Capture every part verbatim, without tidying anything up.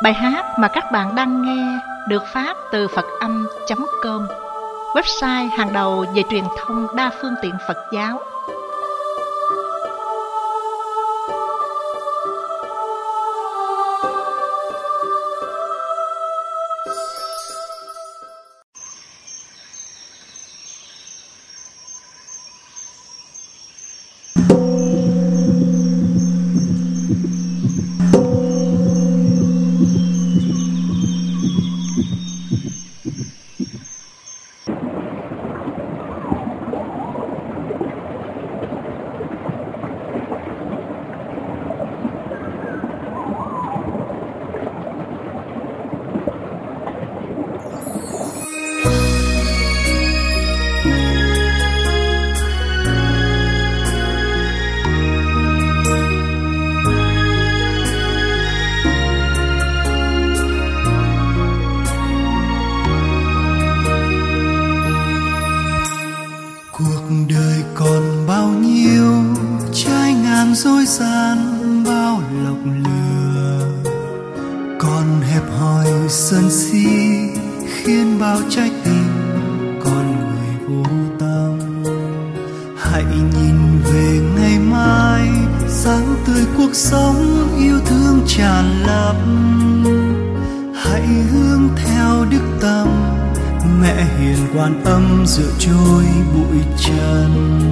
Bài hát mà các bạn đang nghe được phát từ phật âm chấm com, website hàng đầu về truyền thông đa phương tiện Phật giáo. dối gian bao lọc lừa, còn hẹp hòi sân si khiến bao trái tim con người vô tâm. Hãy nhìn về ngày mai, sáng tươi cuộc sống yêu thương tràn lấp. Hãy hướng theo đức tâm, mẹ hiền Quan Âm dựa trôi bụi trần.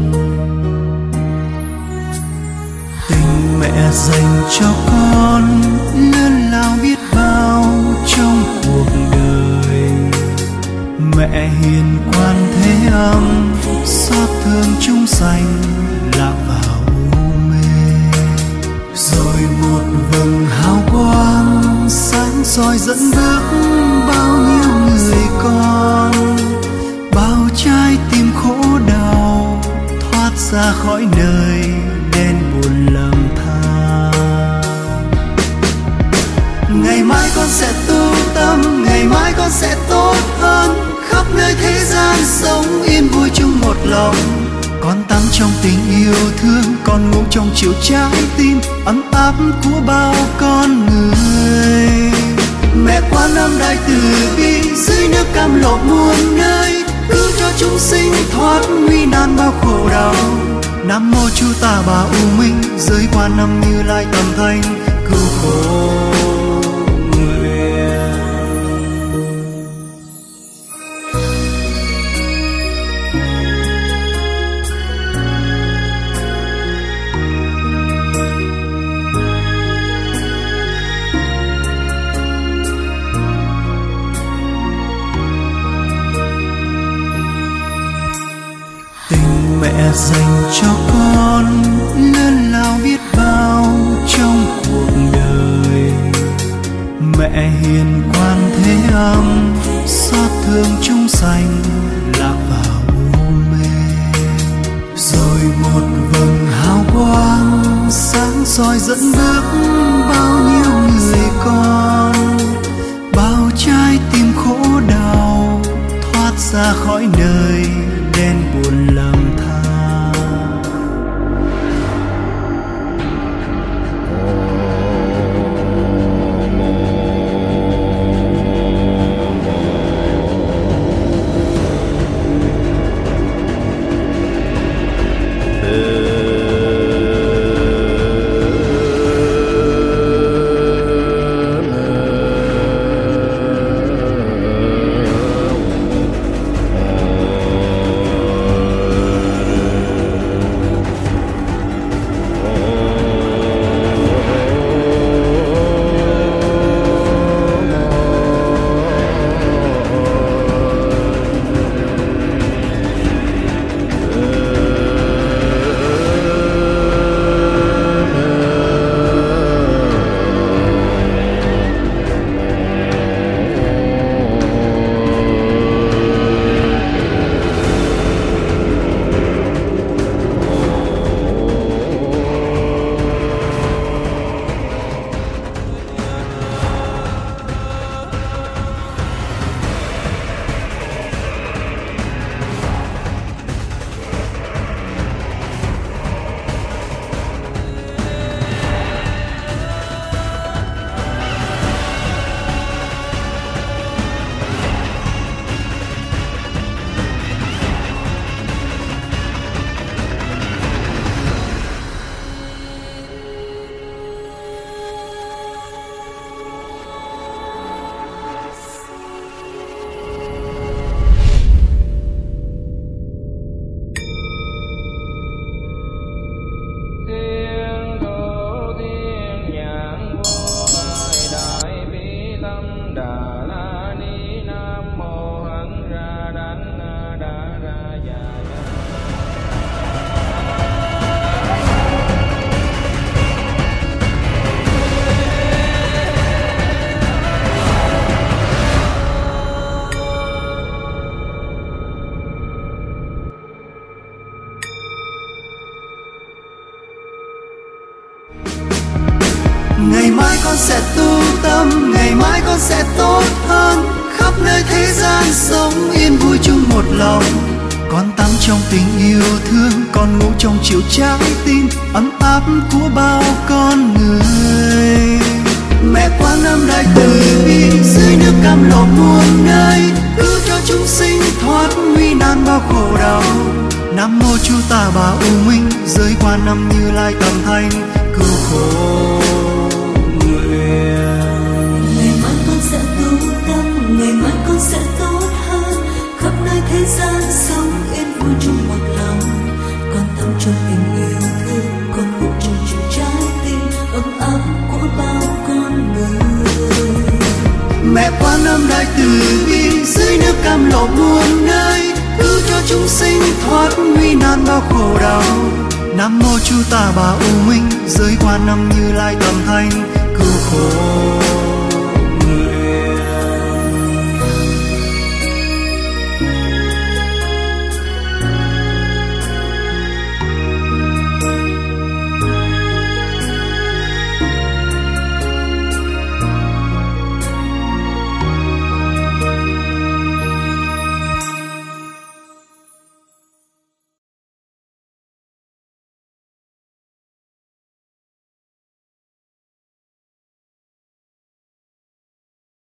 Tình mẹ dành cho con lớn lao biết bao trong cuộc đời. Mẹ hiền Quan Thế Âm xót thương chúng sanh lạc vào u mê. Rồi một vầng hào quang sáng soi dẫn bước bao nhiêu người con. Bao trái tim khổ đau thoát ra khỏi đời đen buồn lầm than. Ngày mai con sẽ tu tâm, ngày mai con sẽ tốt hơn. Khắp nơi thế gian sống yên vui chung một lòng. Con tắm trong tình yêu thương, con ngủ trong chiều trái tim ấm áp của bao con người. Mẹ Quan Âm đại từ bi, dưới nước cam lộ muôn nơi, cứu cho chúng sinh thoát nguy nan bao khổ đau. Nam mô Chu Ta Bà U Minh, dưới Quan Âm Như Lai tầm thanh cứu khổ người. Tình mẹ dành cho con lớn lao biết bao trong cuộc đời. Mẹ hiền Quan Thế Âm xót thương chúng sanh lạc vào u mê. Rồi một vầng hào quang sáng soi dẫn bước bao nhiêu người con. Bao trái tim khổ đau thoát ra khỏi đời đen buồn lầm than. Oh Ngày mai con sẽ tu tâm, ngày mai con sẽ tốt hơn, khắp nơi thế gian sống yên vui chung một lòng. Con tắm trong tình yêu thương, con ngủ trong chiều trái tim ấm áp của bao con người. Mẹ Quan Âm Đại Từ Bi dưới nước cam lộ muôn nơi, cứu cho chúng sinh thoát nguy nan bao khổ đau. Nam mô Chu Tà Bà U Minh, giới Quan Âm Như Lai Tầm Thanh cứu khổ nguyện. Ngày mai con sẽ tu tâm, ngày mai con sẽ tốt hơn, khắp nơi thế gian sống yên vui chung một lòng. Con tâm trong tình yêu thương, con ngủ trong chiều trái tim ấm áp của bao con người. Mẹ Quan Âm Đại Từ Bi dưới nước cam lộ muôn nơi, cứu cho chúng sinh thoát nguy nan bao khổ đau. Nam mô Chu Tà Bà U Minh, giới Quan Âm Như Lai Tầm Thanh cứu khổ